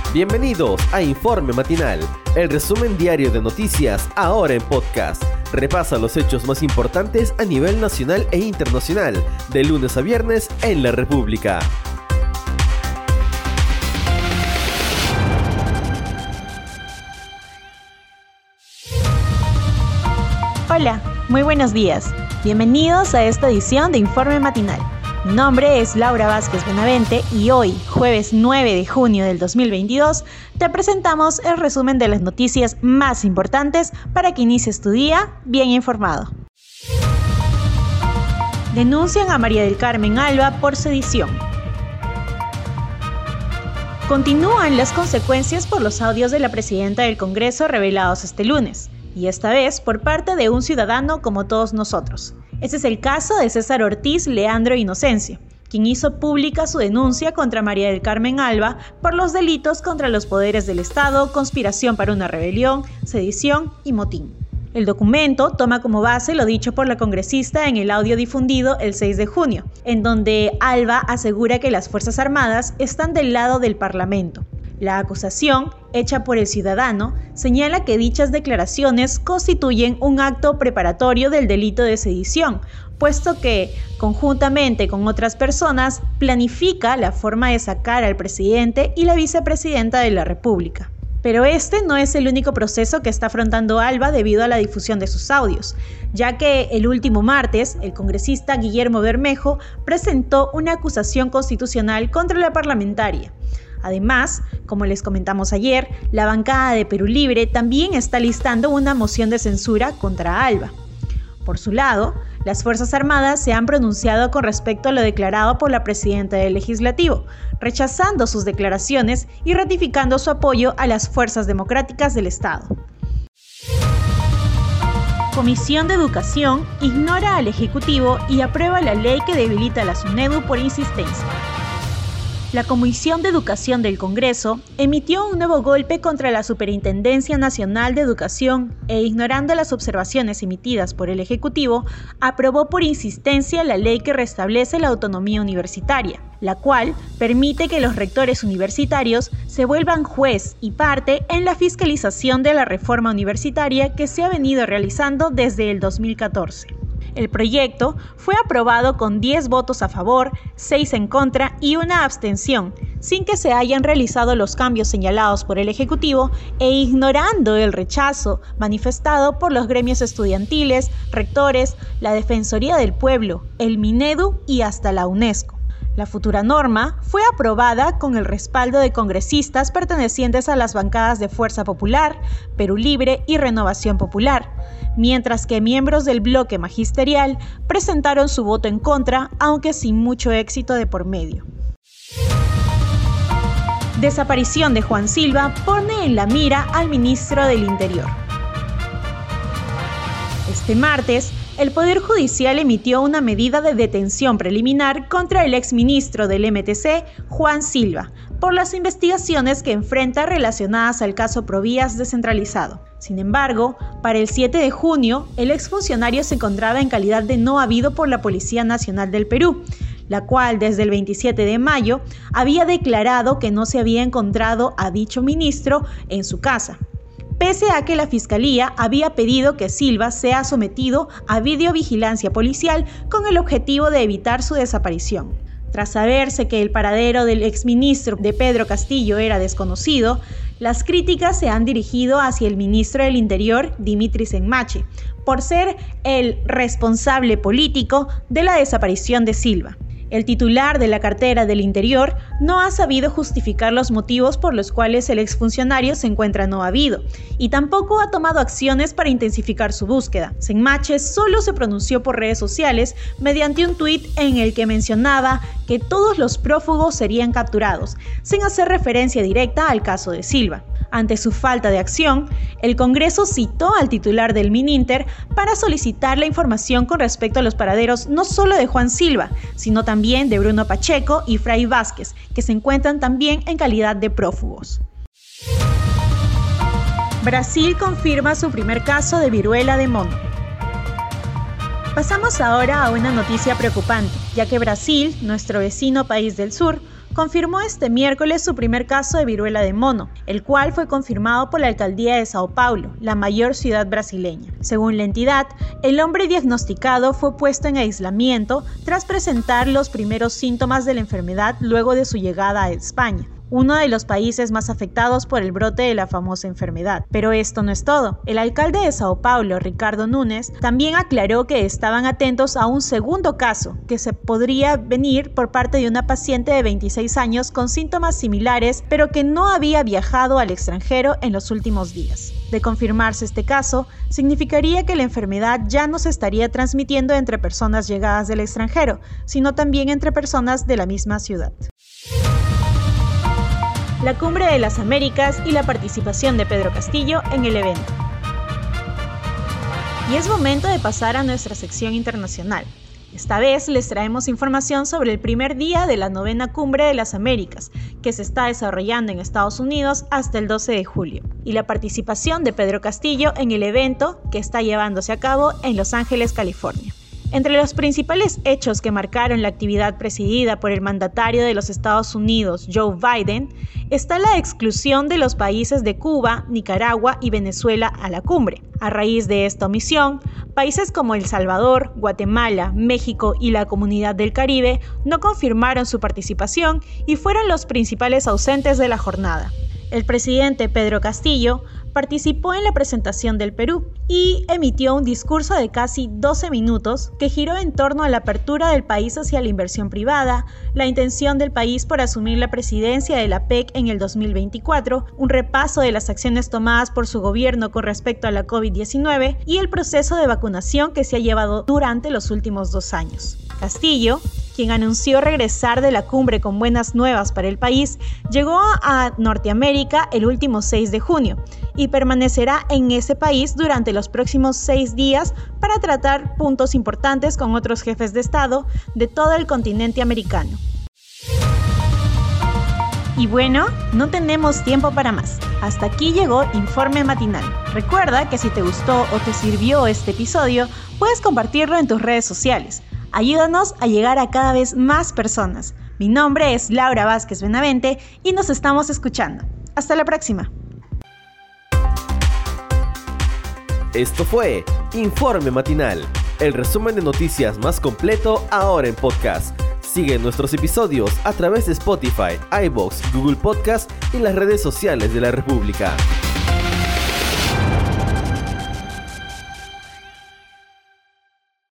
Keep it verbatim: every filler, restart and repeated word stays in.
Bienvenidos a Informe Matinal, el resumen diario de noticias ahora en podcast. Repasa los hechos más importantes a nivel nacional e internacional, de lunes a viernes en la República. Hola, muy buenos días. Bienvenidos a esta edición de Informe Matinal. Mi nombre es Laura Vázquez Benavente y hoy, jueves nueve de junio del dos mil veintidós, te presentamos el resumen de las noticias más importantes para que inicies tu día bien informado. Denuncian a María del Carmen Alba por sedición. Continúan las consecuencias por los audios de la presidenta del Congreso revelados este lunes, y esta vez por parte de un ciudadano como todos nosotros. Este es el caso de César Ortiz Leandro Inocencio, quien hizo pública su denuncia contra María del Carmen Alba por los delitos contra los poderes del Estado, conspiración para una rebelión, sedición y motín. El documento toma como base lo dicho por la congresista en el audio difundido el seis de junio, en donde Alba asegura que las Fuerzas Armadas están del lado del Parlamento. La acusación, hecha por el ciudadano, señala que dichas declaraciones constituyen un acto preparatorio del delito de sedición, puesto que, conjuntamente con otras personas, planifica la forma de sacar al presidente y la vicepresidenta de la República. Pero este no es el único proceso que está afrontando Alba debido a la difusión de sus audios, ya que el último martes, el congresista Guillermo Bermejo presentó una acusación constitucional contra la parlamentaria. Además, como les comentamos ayer, la bancada de Perú Libre también está listando una moción de censura contra Alba. Por su lado, las Fuerzas Armadas se han pronunciado con respecto a lo declarado por la presidenta del Legislativo, rechazando sus declaraciones y ratificando su apoyo a las fuerzas democráticas del Estado. Comisión de Educación ignora al Ejecutivo y aprueba la ley que debilita a la SUNEDU por insistencia. La Comisión de Educación del Congreso emitió un nuevo golpe contra la Superintendencia Nacional de Educación e, ignorando las observaciones emitidas por el Ejecutivo, aprobó por insistencia la ley que restablece la autonomía universitaria, la cual permite que los rectores universitarios se vuelvan juez y parte en la fiscalización de la reforma universitaria que se ha venido realizando desde el dos mil catorce. El proyecto fue aprobado con diez votos a favor, seis en contra y una abstención, sin que se hayan realizado los cambios señalados por el Ejecutivo e ignorando el rechazo manifestado por los gremios estudiantiles, rectores, la Defensoría del Pueblo, el Minedu y hasta la UNESCO. La futura norma fue aprobada con el respaldo de congresistas pertenecientes a las bancadas de Fuerza Popular, Perú Libre y Renovación Popular, mientras que miembros del bloque magisterial presentaron su voto en contra, aunque sin mucho éxito de por medio. Desaparición de Juan Silva pone en la mira al ministro del Interior. Este martes, el Poder Judicial emitió una medida de detención preliminar contra el exministro del M T C, Juan Silva, por las investigaciones que enfrenta relacionadas al caso Provías descentralizado. Sin embargo, para el siete de junio, el exfuncionario se encontraba en calidad de no habido por la Policía Nacional del Perú, la cual desde el veintisiete de mayo había declarado que no se había encontrado a dicho ministro en su casa, pese a que la Fiscalía había pedido que Silva sea sometido a videovigilancia policial con el objetivo de evitar su desaparición. Tras saberse que el paradero del exministro de Pedro Castillo era desconocido, las críticas se han dirigido hacia el ministro del Interior, Dimitris Enmache, por ser el responsable político de la desaparición de Silva. El titular de la cartera del Interior no ha sabido justificar los motivos por los cuales el exfuncionario se encuentra no habido y tampoco ha tomado acciones para intensificar su búsqueda. Enmache solo se pronunció por redes sociales mediante un tuit en el que mencionaba que todos los prófugos serían capturados, sin hacer referencia directa al caso de Silva. Ante su falta de acción, el Congreso citó al titular del Mininter para solicitar la información con respecto a los paraderos no solo de Juan Silva, sino también de Bruno Pacheco y Fray Vázquez, que se encuentran también en calidad de prófugos. Brasil confirma su primer caso de viruela de mono. Pasamos ahora a una noticia preocupante, ya que Brasil, nuestro vecino país del sur, confirmó este miércoles su primer caso de viruela de mono, el cual fue confirmado por la alcaldía de Sao Paulo, la mayor ciudad brasileña. Según la entidad, el hombre diagnosticado fue puesto en aislamiento tras presentar los primeros síntomas de la enfermedad luego de su llegada a España, uno de los países más afectados por el brote de la famosa enfermedad. Pero esto no es todo. El alcalde de Sao Paulo, Ricardo Nunes, también aclaró que estaban atentos a un segundo caso que se podría venir por parte de una paciente de veintiséis años con síntomas similares, pero que no había viajado al extranjero en los últimos días. De confirmarse este caso, significaría que la enfermedad ya no se estaría transmitiendo entre personas llegadas del extranjero, sino también entre personas de la misma ciudad. La Cumbre de las Américas y la participación de Pedro Castillo en el evento. Y es momento de pasar a nuestra sección internacional. Esta vez les traemos información sobre el primer día de la novena Cumbre de las Américas, que se está desarrollando en Estados Unidos hasta el doce de julio, y la participación de Pedro Castillo en el evento que está llevándose a cabo en Los Ángeles, California. Entre los principales hechos que marcaron la actividad presidida por el mandatario de los Estados Unidos, Joe Biden, está la exclusión de los países de Cuba, Nicaragua y Venezuela a la cumbre. A raíz de esta omisión, países como El Salvador, Guatemala, México y la Comunidad del Caribe no confirmaron su participación y fueron los principales ausentes de la jornada. El presidente Pedro Castillo participó en la presentación del Perú y emitió un discurso de casi doce minutos que giró en torno a la apertura del país hacia la inversión privada, la intención del país por asumir la presidencia de la P E C en el dos mil veinticuatro, un repaso de las acciones tomadas por su gobierno con respecto a la COVID diecinueve y el proceso de vacunación que se ha llevado durante los últimos dos años. Castillo, quien anunció regresar de la cumbre con buenas nuevas para el país, llegó a Norteamérica el último seis de junio y permanecerá en ese país durante los próximos seis días para tratar puntos importantes con otros jefes de Estado de todo el continente americano. Y bueno, no tenemos tiempo para más. Hasta aquí llegó Informe Matinal. Recuerda que si te gustó o te sirvió este episodio, puedes compartirlo en tus redes sociales. Ayúdanos a llegar a cada vez más personas. Mi nombre es Laura Vázquez Benavente y nos estamos escuchando. Hasta la próxima. Esto fue Informe Matinal, el resumen de noticias más completo ahora en podcast. Sigue nuestros episodios a través de Spotify, iVoox, Google Podcast y las redes sociales de la República.